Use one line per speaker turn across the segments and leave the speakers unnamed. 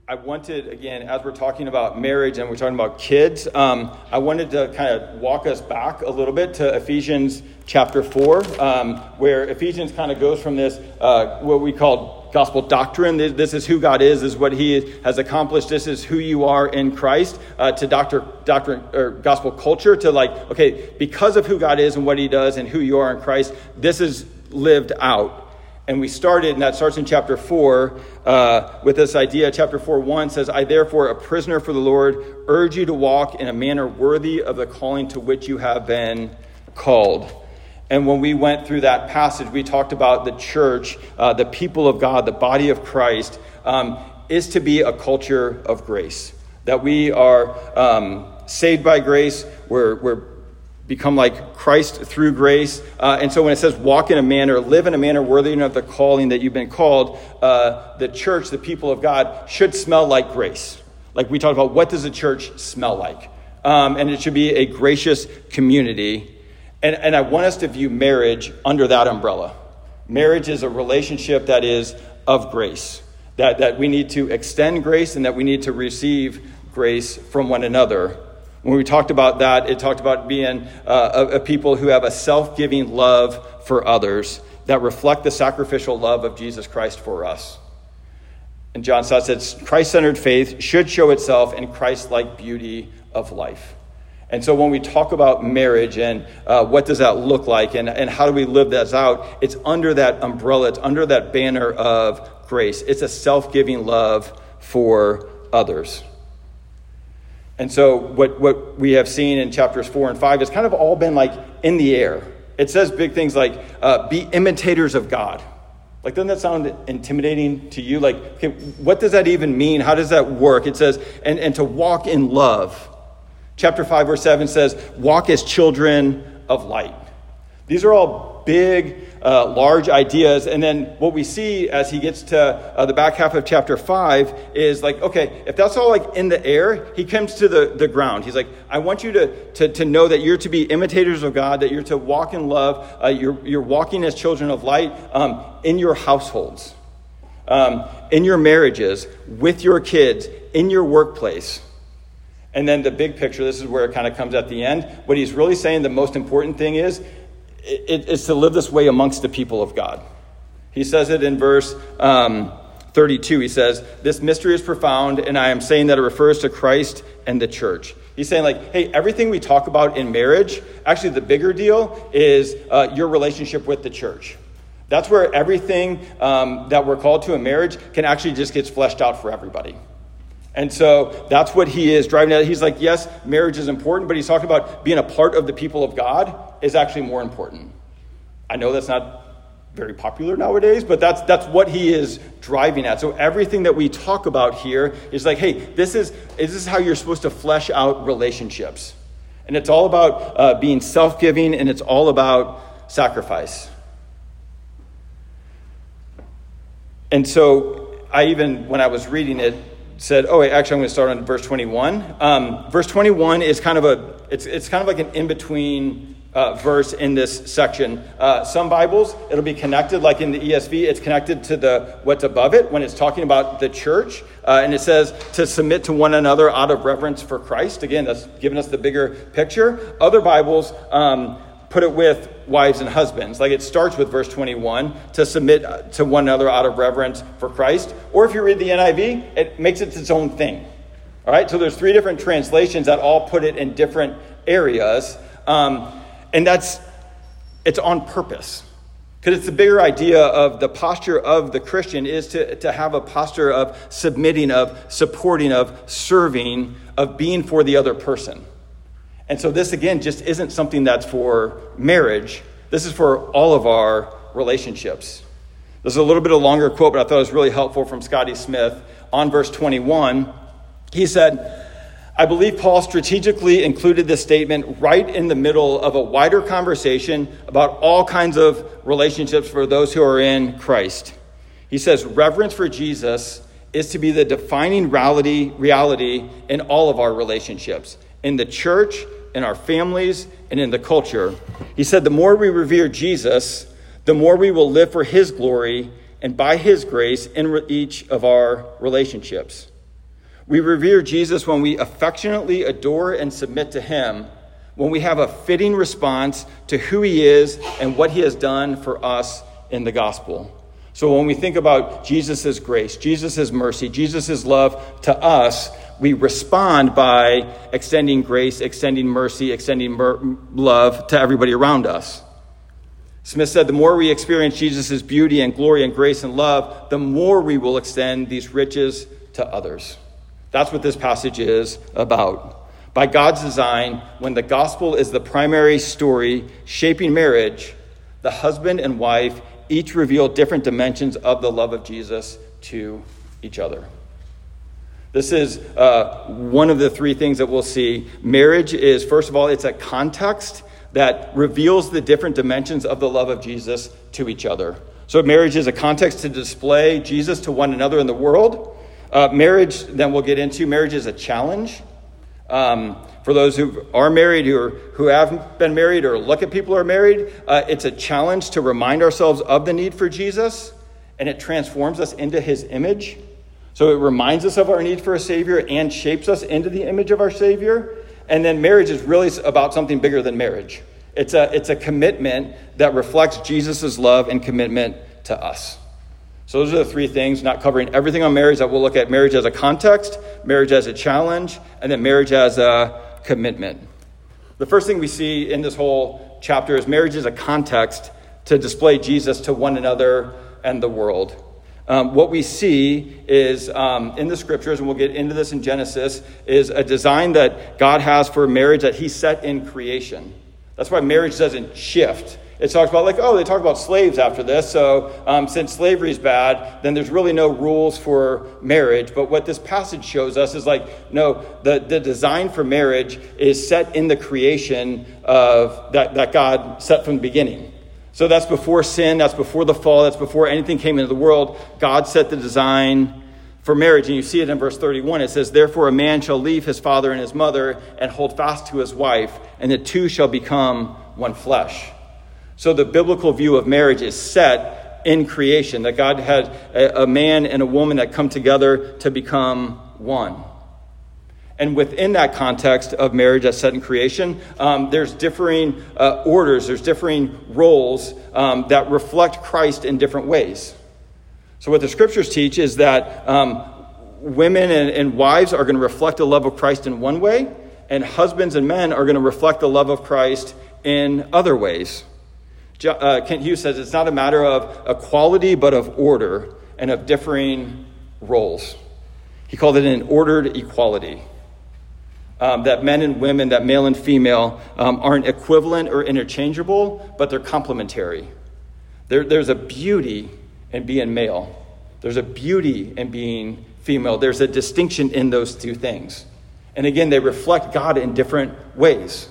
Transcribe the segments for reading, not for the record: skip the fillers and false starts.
I wanted, again, as we're talking about marriage and we're talking about kids, I wanted to kind of walk us back a little bit to Ephesians chapter 4, where Ephesians kind of goes from this, what we call gospel doctrine. This is who God is what he has accomplished. This is who you are in Christ, to doctrine or gospel culture, to like, okay, because of who God is and what he does and who you are in Christ, this is lived out. And we started, and that starts in chapter 4, with this idea. Chapter 4:1 says, I therefore, a prisoner for the Lord, urge you to walk in a manner worthy of the calling to which you have been called. And when we went through that passage, we talked about the church, the people of God, the body of Christ, is to be a culture of grace. That we are saved by grace, we're become like Christ through grace. And so when it says walk in a manner, live in a manner worthy of the calling that you've been called, the church, the people of God, should smell like grace. Like we talked about, what does a church smell like? And it should be a gracious community. And I want us to view marriage under that umbrella. Marriage is a relationship that is of grace, that we need to extend grace and that we need to receive grace from one another. When we talked about that, it talked about being a people who have a self-giving love for others that reflect the sacrificial love of Jesus Christ for us. And John Stott says, Christ-centered faith should show itself in Christ-like beauty of life. And so when we talk about marriage and what does that look like and how do we live that out, it's under that umbrella, it's under that banner of grace. It's a self-giving love for others. And so what we have seen in chapters 4 and 5 has kind of all been like in the air. It says big things like, be imitators of God. Like, doesn't that sound intimidating to you? Like, okay, what does that even mean? How does that work? It says, and to walk in love. Chapter 5, verse 7 says, walk as children of light. These are all big, large ideas. And then what we see as he gets to the back half of chapter 5 is like, okay, if that's all like in the air, he comes to the ground. He's like, I want you to know that you're to be imitators of God, that you're to walk in love. You're walking as children of light in your households, in your marriages, with your kids, in your workplace. And then the big picture, this is where it kind of comes at the end. What he's really saying, the most important thing is to live this way amongst the people of God. He says it in verse 32. He says, this mystery is profound, and I am saying that it refers to Christ and the church. He's saying like, hey, everything we talk about in marriage, actually the bigger deal is your relationship with the church. That's where everything that we're called to in marriage can actually just get fleshed out for everybody. And so that's what he is driving at. He's like, yes, marriage is important, but he's talking about being a part of the people of God is actually more important. I know that's not very popular nowadays, but that's what he is driving at. So everything that we talk about here is like, hey, this is how you're supposed to flesh out relationships. And it's all about being self-giving, and it's all about sacrifice. And so when I was reading it, said, oh, wait, actually, I'm going to start on verse 21. Verse 21 is kind of it's kind of like an in-between verse in this section. Some Bibles, it'll be connected, like in the ESV, it's connected to what's above it when it's talking about the church. And it says to submit to one another out of reverence for Christ. Again, that's giving us the bigger picture. Other Bibles put it with wives and husbands. Like it starts with verse 21, to submit to one another out of reverence for Christ. Or if you read the NIV, it makes it its own thing. All right, so there's 3 different translations that all put it in different areas. And it's on purpose. Because it's the bigger idea of the posture of the Christian is to have a posture of submitting, of supporting, of serving, of being for the other person. And so this, again, just isn't something that's for marriage. This is for all of our relationships. This is a little bit of a longer quote, but I thought it was really helpful from Scotty Smith. On verse 21, he said, I believe Paul strategically included this statement right in the middle of a wider conversation about all kinds of relationships for those who are in Christ. He says, reverence for Jesus is to be the defining reality in all of our relationships, in the church, in our families, and in the culture. He said, the more we revere Jesus, the more we will live for his glory and by his grace in each of our relationships. We revere Jesus when we affectionately adore and submit to him, when we have a fitting response to who he is and what he has done for us in the gospel. So when we think about Jesus' grace, Jesus' mercy, Jesus' love to us, we respond by extending grace, extending mercy, extending love to everybody around us. Smith said, the more we experience Jesus' beauty and glory and grace and love, the more we will extend these riches to others. That's what this passage is about. By God's design, when the gospel is the primary story shaping marriage, the husband and wife each reveal different dimensions of the love of Jesus to each other. This is one of the three things that we'll see. Marriage is, first of all, it's a context that reveals the different dimensions of the love of Jesus to each other. So marriage is a context to display Jesus to one another in the world. Marriage, then we'll get into, marriage is a challenge. For those who are married, who have been married, or look at people who are married, it's a challenge to remind ourselves of the need for Jesus, and it transforms us into his image. So it reminds us of our need for a Savior and shapes us into the image of our Savior. And then marriage is really about something bigger than marriage. It's a commitment that reflects Jesus' love and commitment to us. So those are the three things, not covering everything on marriage, that we'll look at marriage as a context, marriage as a challenge, and then marriage as a commitment. The first thing we see in this whole chapter is marriage is a context to display Jesus to one another and the world. What we see is in the scriptures, and we'll get into this in Genesis, is a design that God has for marriage that he set in creation. That's why marriage doesn't shift. It talks about they talk about slaves after this. So since slavery is bad, then there's really no rules for marriage. But what this passage shows us is the design for marriage is set in the creation of that God set from the beginning. So that's before sin, that's before the fall, that's before anything came into the world. God set the design for marriage. And you see it in verse 31. It says, therefore a man shall leave his father and his mother and hold fast to his wife, and the two shall become one flesh. So the biblical view of marriage is set in creation, that God had a man and a woman that come together to become one. And within that context of marriage that's set in creation, there's differing orders, there's differing roles that reflect Christ in different ways. So what the scriptures teach is that women and wives are going to reflect the love of Christ in one way, and husbands and men are going to reflect the love of Christ in other ways. Kent Hughes says it's not a matter of equality, but of order and of differing roles. He called it an ordered equality. That men and women, that male and female, aren't equivalent or interchangeable, but they're complementary. There's a beauty in being male. There's a beauty in being female. There's a distinction in those two things. And again, they reflect God in different ways.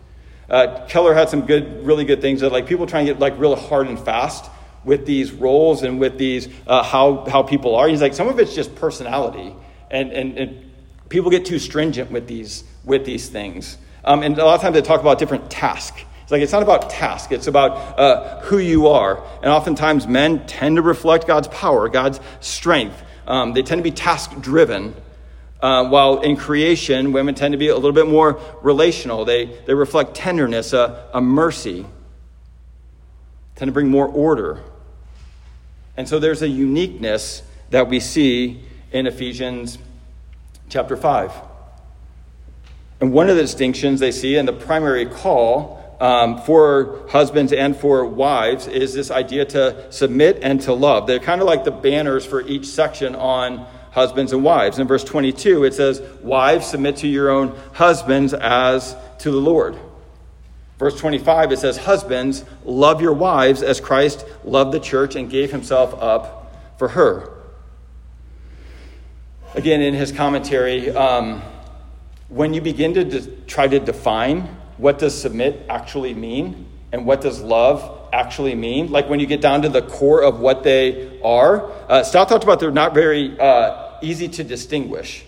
Keller had some really good things that people try and get real hard and fast with these roles and with these how people are. He's some of it's just personality, and people get too stringent with these things. And a lot of times they talk about different tasks. It's not about task. It's about who you are. And oftentimes men tend to reflect God's power, God's strength. They tend to be task-driven. While in creation, women tend to be a little bit more relational. They reflect tenderness, a mercy. Tend to bring more order. And so there's a uniqueness that we see in Ephesians chapter 5. And one of the distinctions they see, and the primary call for husbands and for wives, is this idea to submit and to love. They're kind of like the banners for each section on husbands and wives. In verse 22, it says, wives, submit to your own husbands as to the Lord. Verse 25, it says, husbands, love your wives as Christ loved the church and gave himself up for her. Again, in his commentary, when you begin to try to define what does submit actually mean and what does love actually mean, when you get down to the core of what they are, Stout talked about they're not very easy to distinguish.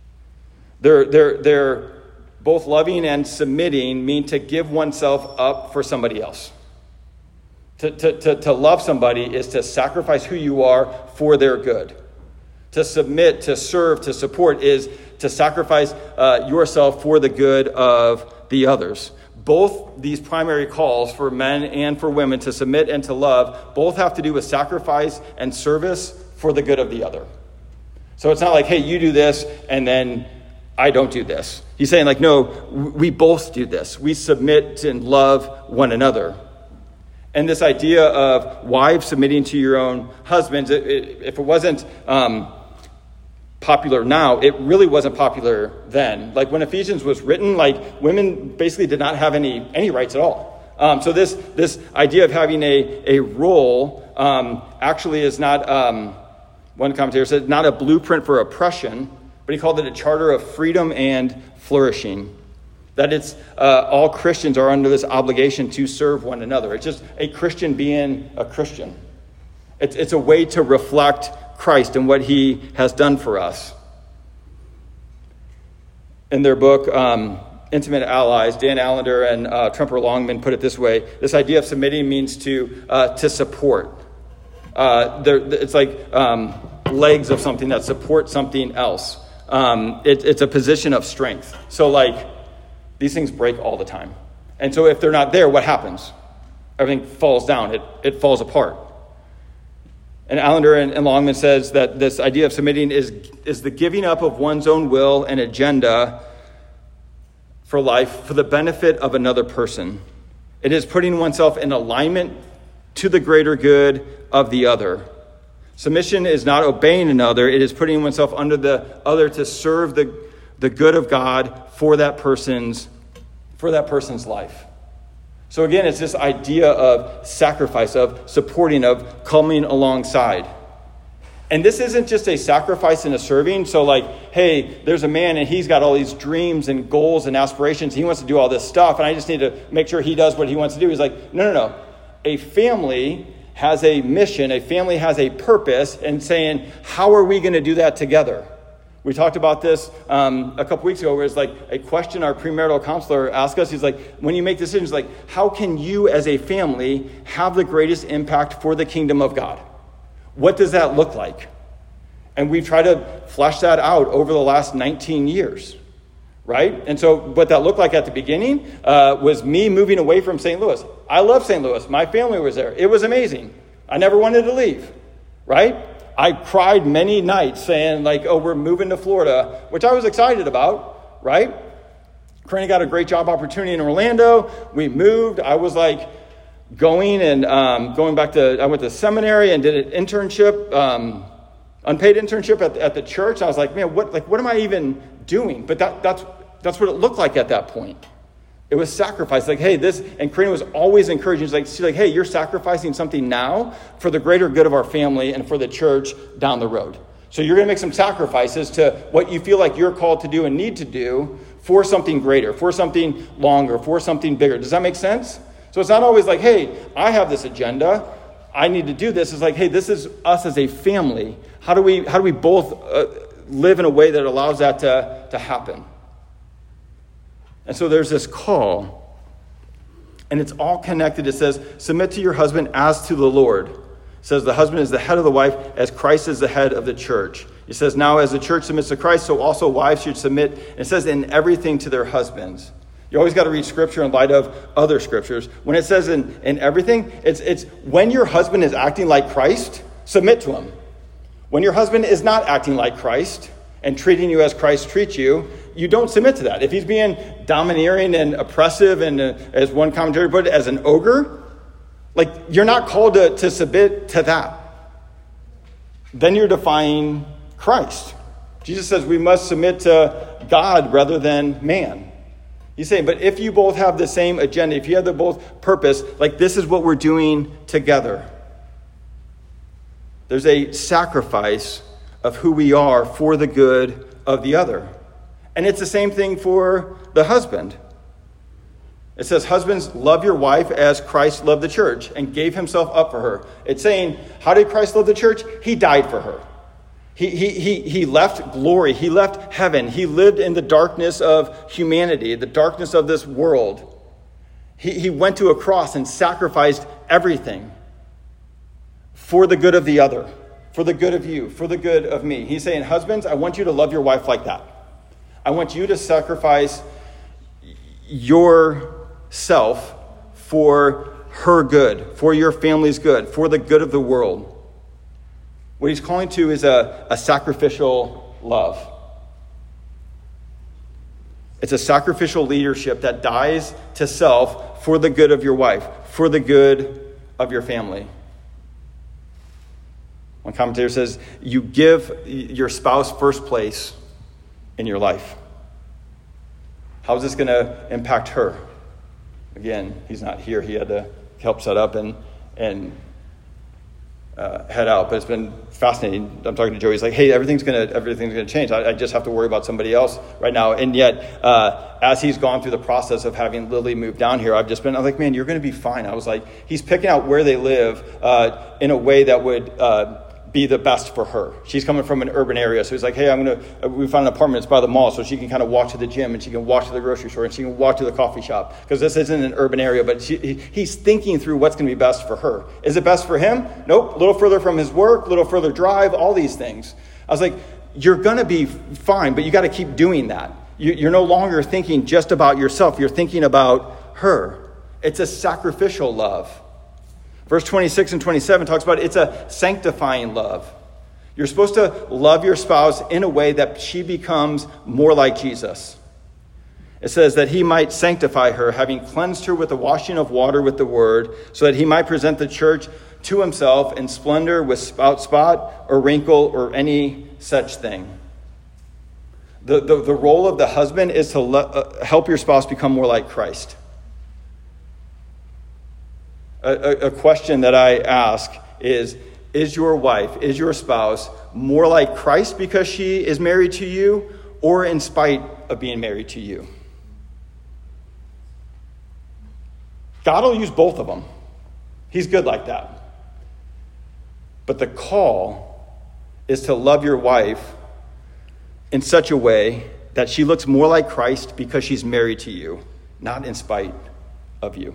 They're both loving and submitting mean to give oneself up for somebody else. To love somebody is to sacrifice who you are for their good. To submit, to serve, to support is to sacrifice yourself for the good of the others. Both these primary calls for men and for women to submit and to love both have to do with sacrifice and service for the good of the other. So it's not like, hey, you do this and then I don't do this. He's saying like, no, we both do this. We submit and love one another. And this idea of wives submitting to your own husbands, if it wasn't popular now, it really wasn't popular then. Like when Ephesians was written, like women basically did not have any rights at all. So this idea of having a role actually is not, one commentator said, not a blueprint for oppression, but he called it a charter of freedom and flourishing. That it's all Christians are under this obligation to serve one another. It's just a Christian being a Christian. It's a way to reflect Christ and what he has done for us. In their book, Intimate Allies, Dan Allender and Tremper Longman put it this way. This idea of submitting means to support. It's like legs of something that support something else. It's a position of strength. So like these things break all the time. And so if they're not there, what happens? Everything falls down. It falls apart. And Allender and Longman says that this idea of submitting is the giving up of one's own will and agenda for life for the benefit of another person. It is putting oneself in alignment to the greater good of the other. Submission is not obeying another. It is putting oneself under the other to serve the good of God for that person's life. So again, it's this idea of sacrifice, of supporting, of coming alongside. And this isn't just a sacrifice and a serving. So like, hey, there's a man and he's got all these dreams and goals and aspirations. He wants to do all this stuff and I just need to make sure he does what he wants to do. He's like, no. A family has a mission. A family has a purpose, and saying, how are we going to do that together? We talked about this a couple weeks ago, where it's like a question our premarital counselor asked us. He's like, when you make decisions, like, how can you as a family have the greatest impact for the kingdom of God? What does that look like? And we've tried to flesh that out over the last 19 years, right? And so what that looked like at the beginning was me moving away from St. Louis. I love St. Louis. My family was there. It was amazing. I never wanted to leave, right? I cried many nights saying like, oh, we're moving to Florida, which I was excited about, right? Karina got a great job opportunity in Orlando. We moved. I was like going back to, I went to seminary and did an internship, unpaid internship at the church. I was like, man, what am I even doing? But that's what it looked like at that point. It was sacrifice. Like, hey, and Karina was always encouraging. She's like, hey, you're sacrificing something now for the greater good of our family and for the church down the road. So you're going to make some sacrifices to what you feel like you're called to do and need to do for something greater, for something longer, for something bigger. Does that make sense? So it's not always like, hey, I have this agenda, I need to do this. It's like, hey, this is us as a family. How do we both live in a way that allows that to happen? And so there's this call, and it's all connected. It says, submit to your husband as to the Lord. It says the husband is the head of the wife as Christ is the head of the church. It says, now as the church submits to Christ, so also wives should submit. It says in everything to their husbands. You always got to read scripture in light of other scriptures. When it says in everything, it's when your husband is acting like Christ, submit to him. When your husband is not acting like Christ and treating you as Christ treats you, you don't submit to that. If he's being domineering and oppressive and as one commentator put it, as an ogre, like you're not called to submit to that. Then you're defying Christ. Jesus says we must submit to God rather than man. He's saying, but if you both have the same agenda, if you have the both purpose, like this is what we're doing together. There's a sacrifice of who we are for the good of the other. And it's the same thing for the husband. It says, husbands, love your wife as Christ loved the church and gave himself up for her. It's saying, how did Christ love the church? He died for her. He left glory. He left heaven. He lived in the darkness of humanity, the darkness of this world. He went to a cross and sacrificed everything for the good of the other. for the good of you, for the good of me. He's saying, husbands, I want you to love your wife like that. I want you to sacrifice yourself for her good, for your family's good, for the good of the world. What he's calling to is a sacrificial love. It's a sacrificial leadership that dies to self for the good of your wife, for the good of your family. One commentator says, you give your spouse first place in your life. How is this going to impact her? Again, he's not here. He had to help set up and head out. But it's been fascinating. I'm talking to Joey. He's like, hey, everything's gonna change. I just have to worry about somebody else right now. And yet, as he's gone through the process of having Lily move down here, I was like, man, you're going to be fine. I was like, he's picking out where they live in a way that would be the best for her. She's coming from an urban area. So he's like, hey, we found an apartment. It's by the mall. So she can kind of walk to the gym and she can walk to the grocery store and she can walk to the coffee shop because this isn't an urban area, but he's thinking through what's going to be best for her. Is it best for him? Nope. A little further from his work, a little further drive, all these things. I was like, you're going to be fine, but you got to keep doing that. You're no longer thinking just about yourself. You're thinking about her. It's a sacrificial love. Verse 26 and 27 talks about it's a sanctifying love. You're supposed to love your spouse in a way that she becomes more like Jesus. It says that he might sanctify her, having cleansed her with the washing of water with the word, so that he might present the church to himself in splendor, without spot or wrinkle or any such thing. The role of the husband is to help your spouse become more like Christ. A question that I ask is your wife, is your spouse more like Christ because she is married to you, or in spite of being married to you? God will use both of them. He's good like that. But the call is to love your wife in such a way that she looks more like Christ because she's married to you, not in spite of you.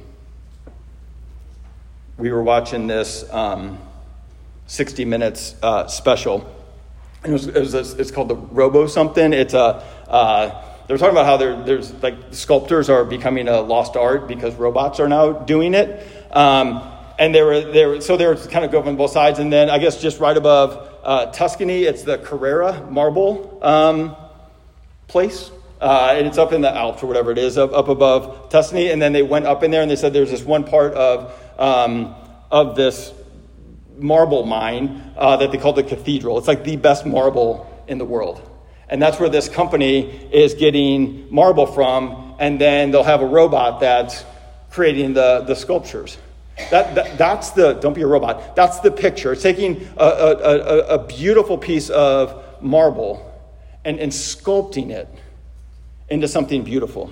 We were watching this 60 Minutes special. And it's called the Robo something. It's they're talking about how there's like sculptors are becoming a lost art because robots are now doing it. And they were kind of going on both sides. And then I guess just right above Tuscany, it's the Carrara marble place. And it's up in the Alps or whatever it is, up above Tuscany. And then they went up in there and they said there's this one part of this marble mine that they call the cathedral. It's like the best marble in the world. And that's where this company is getting marble from. And then they'll have a robot that's creating the sculptures. That's don't be a robot. That's the picture. It's taking a beautiful piece of marble and sculpting it into something beautiful.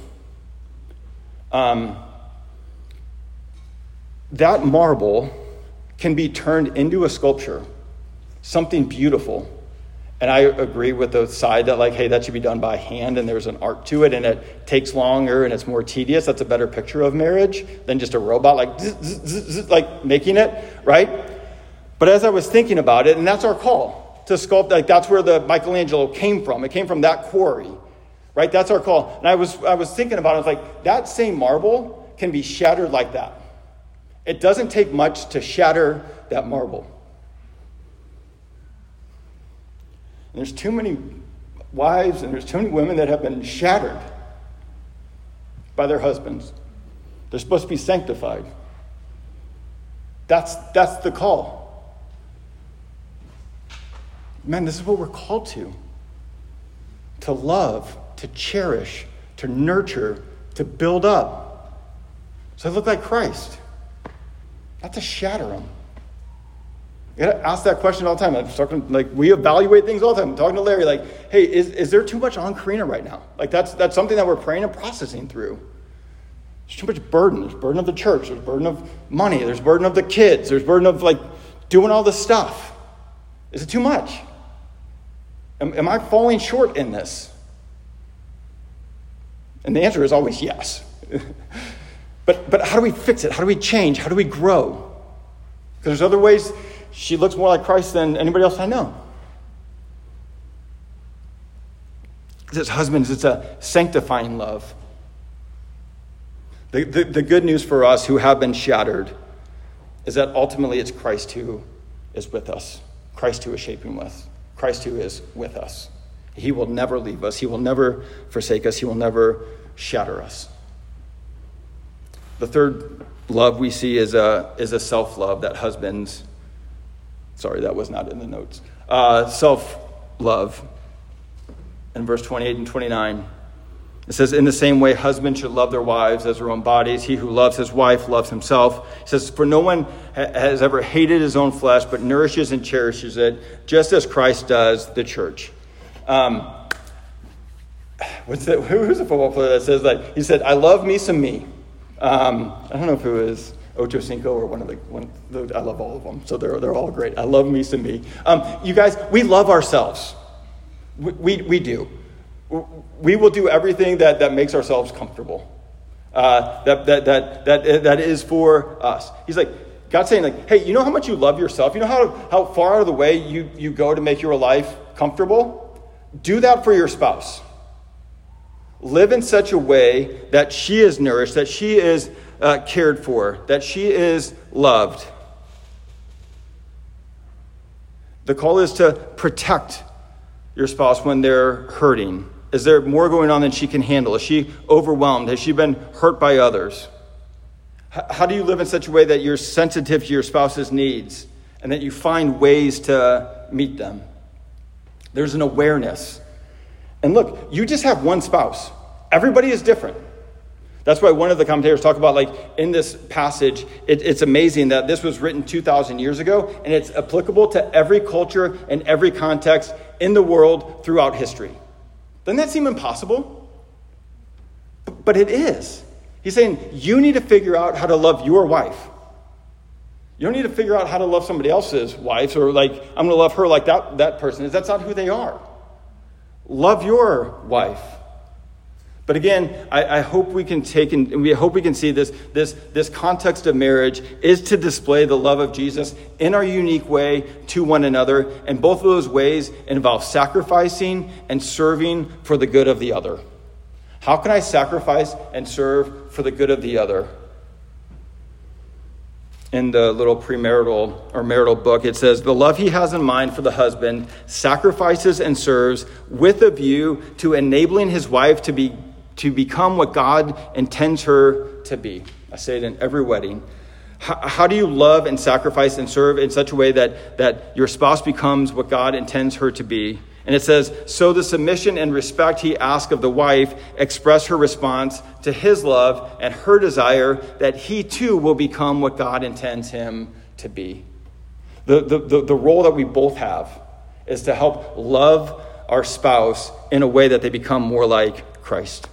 That marble can be turned into a sculpture, something beautiful. And I agree with the side that like, hey, that should be done by hand and there's an art to it and it takes longer and it's more tedious. That's a better picture of marriage than just a robot like like making it, right? But as I was thinking about it, and that's our call to sculpt, like that's where the Michelangelo came from. It came from that quarry, right? That's our call. And I was thinking about it, I was like, that same marble can be shattered like that. It doesn't take much to shatter that marble. And there's too many wives and there's too many women that have been shattered by their husbands. They're supposed to be sanctified. That's the call. Man, this is what we're called to. To love, to cherish, to nurture, to build up. So I look like Christ. Not to shatter them. You gotta ask that question all the time. I'm talking, like, we evaluate things all the time. I'm talking to Larry, like, hey, is there too much on Karina right now? Like, that's something that we're praying and processing through. There's too much burden. There's burden of the church. There's burden of money. There's burden of the kids. There's burden of, like, doing all this stuff. Is it too much? Am I falling short in this? And the answer is always yes. But how do we fix it? How do we change? How do we grow? Because there's other ways she looks more like Christ than anybody else I know. It says, husbands, it's a sanctifying love. The good news for us who have been shattered is that ultimately it's Christ who is with us. Christ who is shaping us. Christ who is with us. He will never leave us. He will never forsake us. He will never shatter us. The third love we see is a self-love that husbands, sorry, that was not in the notes. Self-love. In verse 28 and 29, it says, in the same way, husbands should love their wives as their own bodies. He who loves his wife loves himself. He says, for no one has ever hated his own flesh, but nourishes and cherishes it, just as Christ does the church. Who's a football player that says that? He said, I love me some me. I don't know if it was Ocho Cinco or one of the, I love all of them. So they're all great. I love me some me. You guys, we love ourselves. We do. We will do everything that makes ourselves comfortable. That is for us. He's like, God's saying, like, hey, you know how much you love yourself? You know how far out of the way you go to make your life comfortable? Do that for your spouse. Live in such a way that she is nourished, that she is cared for, that she is loved. The call is to protect your spouse when they're hurting. Is there more going on than she can handle? Is she overwhelmed? Has she been hurt by others? How do you live in such a way that you're sensitive to your spouse's needs and that you find ways to meet them? There's an awareness. And look, you just have one spouse. Everybody is different. That's why one of the commentators talk about, like, in this passage, it's amazing that this was written 2,000 years ago, and it's applicable to every culture and every context in the world throughout history. Doesn't that seem impossible? But it is. He's saying you need to figure out how to love your wife. You don't need to figure out how to love somebody else's wife, or like, I'm going to love her like that person is. That's not who they are. Love your wife. But again, I hope we can see this context of marriage is to display the love of Jesus in our unique way to one another. And both of those ways involve sacrificing and serving for the good of the other. How can I sacrifice and serve for the good of the other? In the little premarital or marital book, it says, the love he has in mind for the husband sacrifices and serves with a view to enabling his wife to become what God intends her to be. I say it in every wedding. How do you love and sacrifice and serve in such a way that your spouse becomes what God intends her to be? And it says, so the submission and respect he asks of the wife express her response to his love and her desire that he too will become what God intends him to be. The role that we both have is to help love our spouse in a way that they become more like Christ.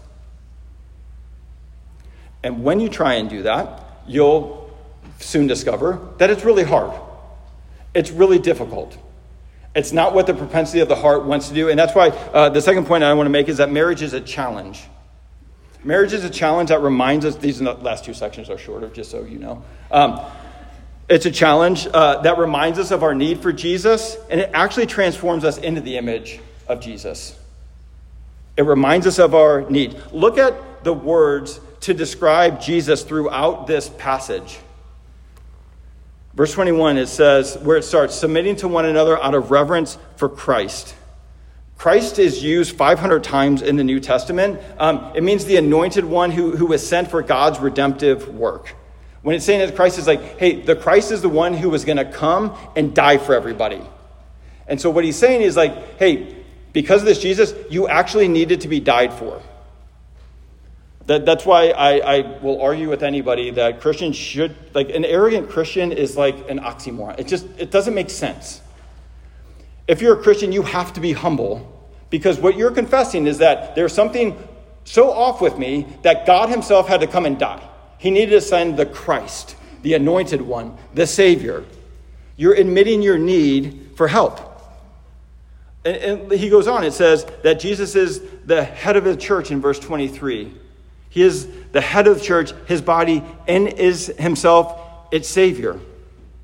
And when you try and do that, you'll soon discover that it's really hard. It's really difficult. It's not what the propensity of the heart wants to do. And that's why the second point I want to make is that marriage is a challenge. Marriage is a challenge that reminds us, these last two sections are shorter, just so you know. It's a challenge that reminds us of our need for Jesus, and it actually transforms us into the image of Jesus. It reminds us of our need. Look at the words to describe Jesus throughout this passage. Verse 21, it says, where it starts, submitting to one another out of reverence for Christ. Christ is used 500 times in the New Testament. It means the anointed one who was sent for God's redemptive work. When it's saying that Christ is like, hey, the Christ is the one who was going to come and die for everybody. And so what he's saying is like, hey, because of this Jesus, you actually needed to be died for. That's why I will argue with anybody that Christians should, like, an arrogant Christian is like an oxymoron. It doesn't make sense. If you're a Christian, you have to be humble, because what you're confessing is that there's something so off with me that God himself had to come and die. He needed to send the Christ, the anointed one, the Savior. You're admitting your need for help. And he goes on, it says that Jesus is the head of the church in verse 23. He is the head of the church, his body, and is himself its Savior.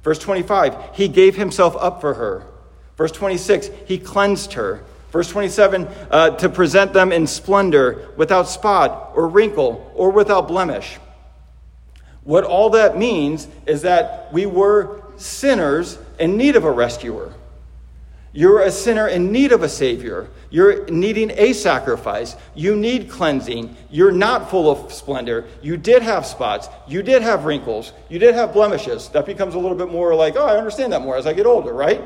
Verse 25, he gave himself up for her. Verse 26, he cleansed her. Verse 27, to present them in splendor, without spot or wrinkle or without blemish. What all that means is that we were sinners in need of a rescuer. You're a sinner in need of a savior. You're needing a sacrifice. You need cleansing. You're not full of splendor. You did have spots. You did have wrinkles. You did have blemishes. That becomes a little bit more like, oh, I understand that more as I get older, right?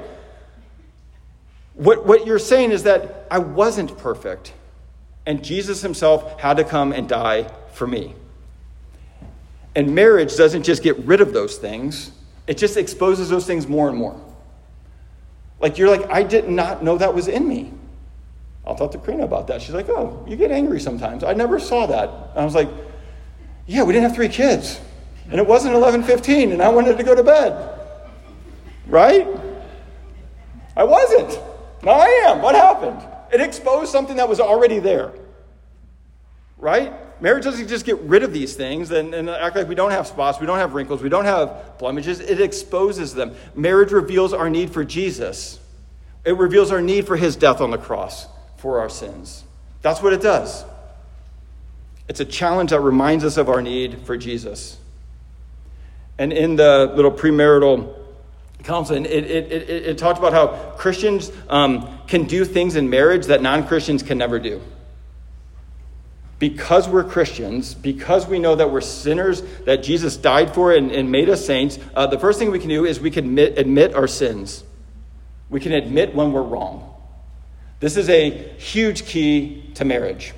What you're saying is that I wasn't perfect, and Jesus himself had to come and die for me. And marriage doesn't just get rid of those things. It just exposes those things more and more. Like, you're like, I did not know that was in me. I'll talk to Karina about that. She's like, oh, you get angry sometimes. I never saw that. And I was like, yeah, we didn't have 3 kids. And it wasn't 11:15, and I wanted to go to bed. Right? I wasn't. Now I am. What happened? It exposed something that was already there. Right? Marriage doesn't just get rid of these things and act like we don't have spots, we don't have wrinkles, we don't have blemishes. It exposes them. Marriage reveals our need for Jesus. It reveals our need for his death on the cross for our sins. That's what it does. It's a challenge that reminds us of our need for Jesus. And in the little premarital counseling, it talked about how Christians can do things in marriage that non-Christians can never do. Because we're Christians, because we know that we're sinners, that Jesus died for and made us saints, the first thing we can do is we can admit our sins. We can admit when we're wrong. This is a huge key to marriage.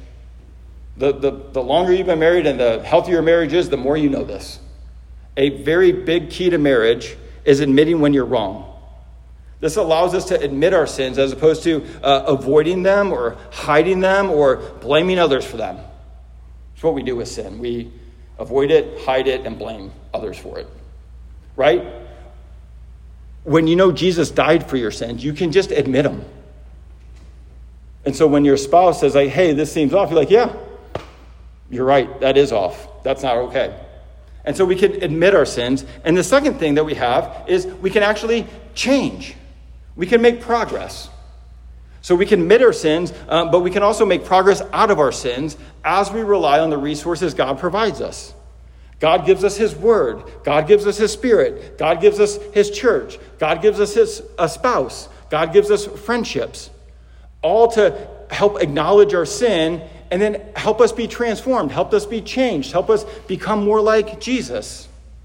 The longer you've been married and the healthier your marriage is, the more you know this. A very big key to marriage is admitting when you're wrong. This allows us to admit our sins as opposed to avoiding them or hiding them or blaming others for them. It's what we do with sin. We avoid it, hide it, and blame others for it. Right? When you know Jesus died for your sins, you can just admit them. And so when your spouse says, like, hey, this seems off, you're like, yeah, you're right. That is off. That's not okay. And so we can admit our sins. And the second thing that we have is we can actually change. We can make progress. So we can admit our sins, but we can also make progress out of our sins as we rely on the resources God provides us. God gives us his word. God gives us his spirit. God gives us his church. God gives us a spouse. God gives us friendships. All to help acknowledge our sin and then help us be transformed, help us be changed, help us become more like Jesus.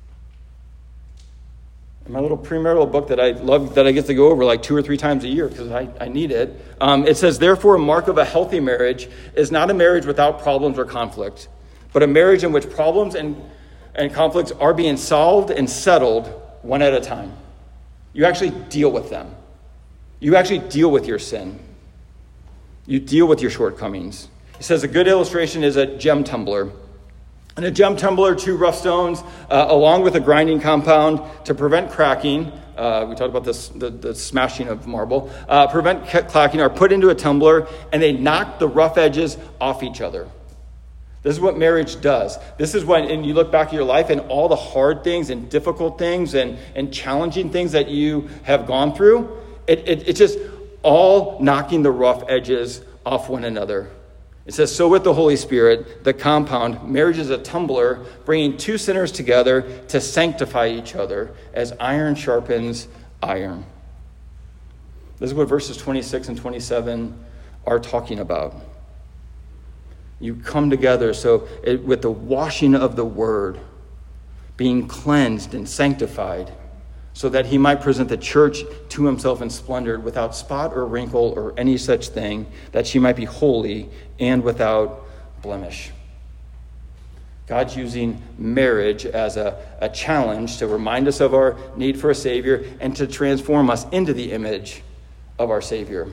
In my little premarital book that I love, that I get to go over like 2 or 3 times a year because I need it, it says, therefore, a mark of a healthy marriage is not a marriage without problems or conflict, but a marriage in which problems and conflicts are being solved and settled one at a time. You actually deal with them. You actually deal with your sin. You deal with your shortcomings. He says a good illustration is a gem tumbler. And a gem tumbler, 2 rough stones, along with a grinding compound to prevent cracking. We talked about this, the smashing of marble. Prevent cracking are put into a tumbler, and they knock the rough edges off each other. This is what marriage does. This is when, and you look back at your life and all the hard things and difficult things and challenging things that you have gone through, it's just all knocking the rough edges off one another. It says, so with the Holy Spirit, the compound, marriage is a tumbler, bringing 2 sinners together to sanctify each other as iron sharpens iron. This is what verses 26 and 27 are talking about. You come together with the washing of the word, being cleansed and sanctified, so that he might present the church to himself in splendor, without spot or wrinkle or any such thing, that she might be holy and without blemish. God's using marriage as a challenge to remind us of our need for a Savior and to transform us into the image of our Savior.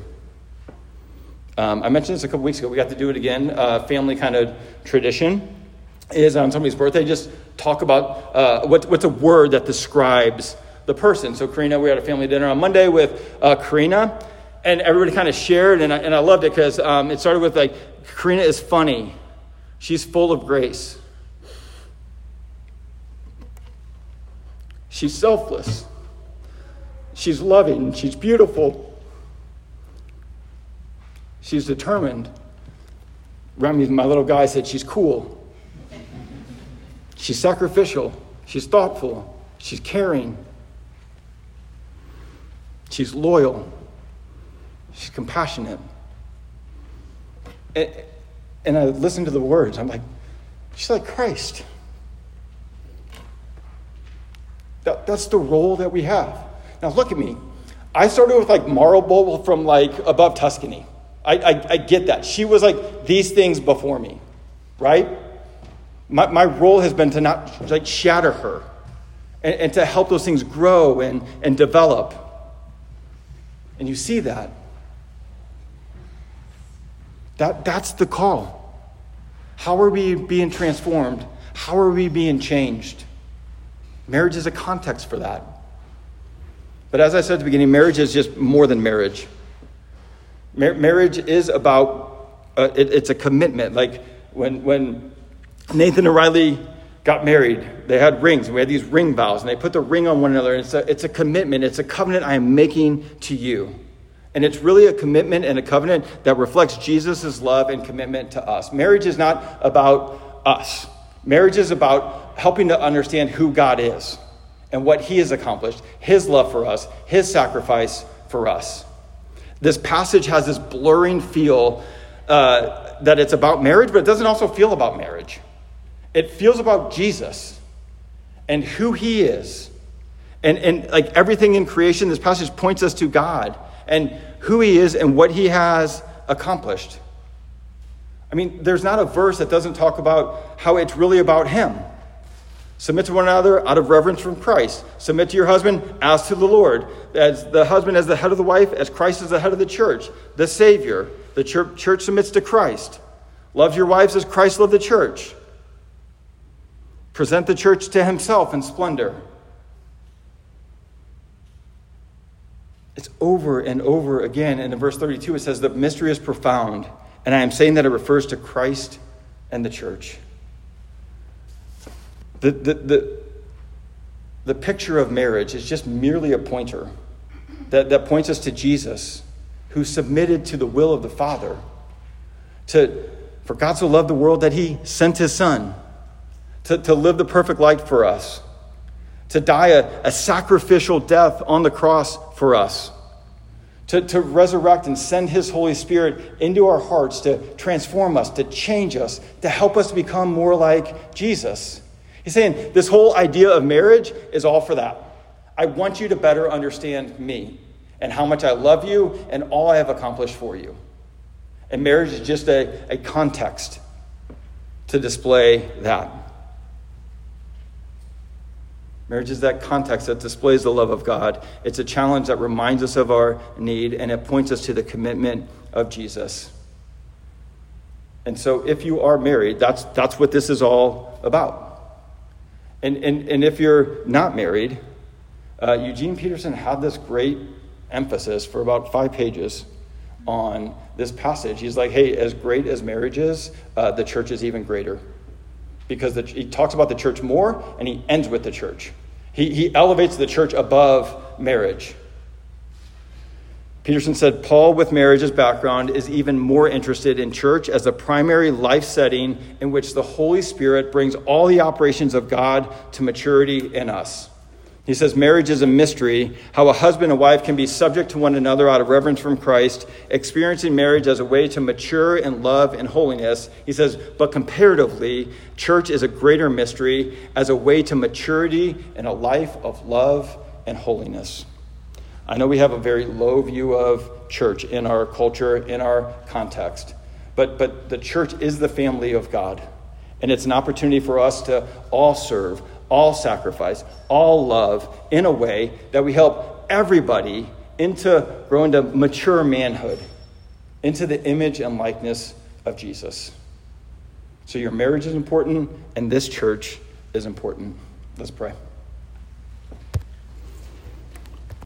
I mentioned this a couple weeks ago. We got to do it again. Family kind of tradition is on somebody's birthday, just talk about what's a word that describes the person. So Karina, we had a family dinner on Monday with Karina, and everybody kind of shared, and I loved it because it started with like, Karina is funny. She's full of grace. She's selfless. She's loving. She's beautiful. She's determined. Remy, my little guy, said she's cool. She's sacrificial. She's thoughtful. She's caring. She's loyal. She's compassionate. And I listened to the words. I'm like, she's like Christ. That's the role that we have. Now look at me. I started with like Marlborough from like above Tuscany. I get that. She was like these things before me, right? My role has been to not like shatter her and to help those things grow and develop. And you see that. That's the call. How are we being transformed? How are we being changed? Marriage is a context for that. But as I said at the beginning, marriage is just more than marriage. Marriage is about, it's a commitment. Like when Nathan and Riley got married, they had rings. We had these ring vows, and they put the ring on one another. And it's a commitment. It's a covenant I am making to you. And it's really a commitment and a covenant that reflects Jesus' love and commitment to us. Marriage is not about us. Marriage is about helping to understand who God is and what he has accomplished, his love for us, his sacrifice for us. This passage has this blurring feel that it's about marriage, but it doesn't also feel about marriage. It feels about Jesus and who he is. And like everything in creation, this passage points us to God and who he is and what he has accomplished. I mean, there's not a verse that doesn't talk about how it's really about him. Submit to one another out of reverence from Christ. Submit to your husband as to the Lord. As the husband as the head of the wife, as Christ is the head of the church, the Savior. The church submits to Christ. Love your wives as Christ loved the church. Present the church to himself in splendor. It's over and over again. And in verse 32, it says, the mystery is profound. And I am saying that it refers to Christ and the church. The picture of marriage is just merely a pointer that points us to Jesus, who submitted to the will of the Father. For God so loved the world that he sent his Son to live the perfect life for us, to die a sacrificial death on the cross for us, to resurrect and send his Holy Spirit into our hearts to transform us, to change us, to help us become more like Jesus. He's saying this whole idea of marriage is all for that. I want you to better understand me and how much I love you and all I have accomplished for you. And marriage is just a context to display that. Marriage is that context that displays the love of God. It's a challenge that reminds us of our need, and it points us to the commitment of Jesus. And so if you are married, that's what this is all about. And if you're not married, Eugene Peterson had this great emphasis for about 5 pages on this passage. He's like, hey, as great as marriage is, the church is even greater. Because he talks about the church more, and he ends with the church. He elevates the church above marriage. Peterson said, Paul, with marriage's background, is even more interested in church as a primary life setting in which the Holy Spirit brings all the operations of God to maturity in us. He says, marriage is a mystery, how a husband and wife can be subject to one another out of reverence from Christ, experiencing marriage as a way to mature in love and holiness. He says, but comparatively, church is a greater mystery as a way to maturity in a life of love and holiness. I know we have a very low view of church in our culture, in our context, but the church is the family of God, and it's an opportunity for us to all serve, all sacrifice, all love in a way that we help everybody grow into mature manhood, into the image and likeness of Jesus. So your marriage is important, and this church is important. Let's pray.